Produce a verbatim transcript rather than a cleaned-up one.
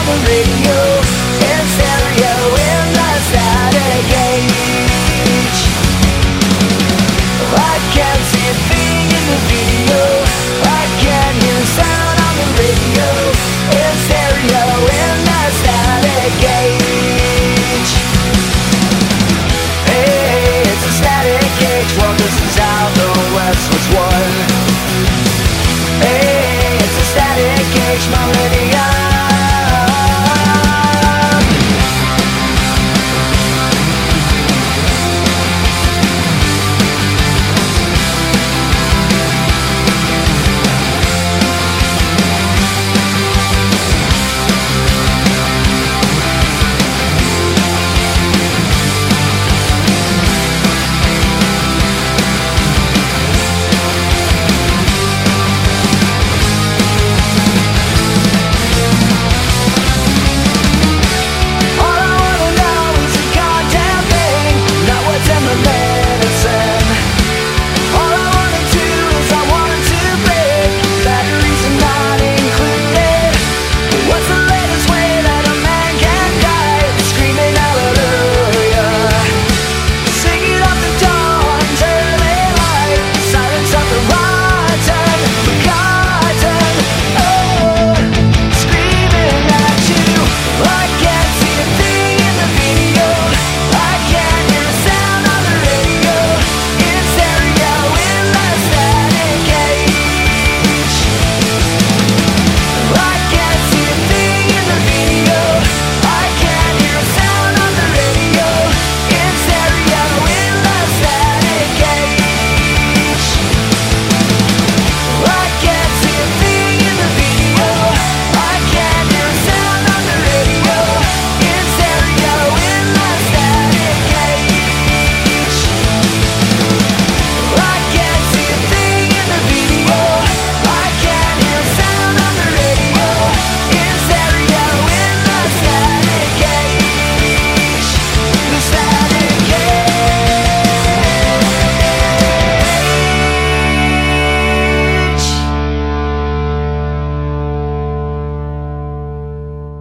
the radio, in stereo, in the static age. I can't see a thing in the video, I can't hear sound on the radio, in stereo, in the static age. Hey, it's a static age, well this is how the West was won. Hey, it's a static age, my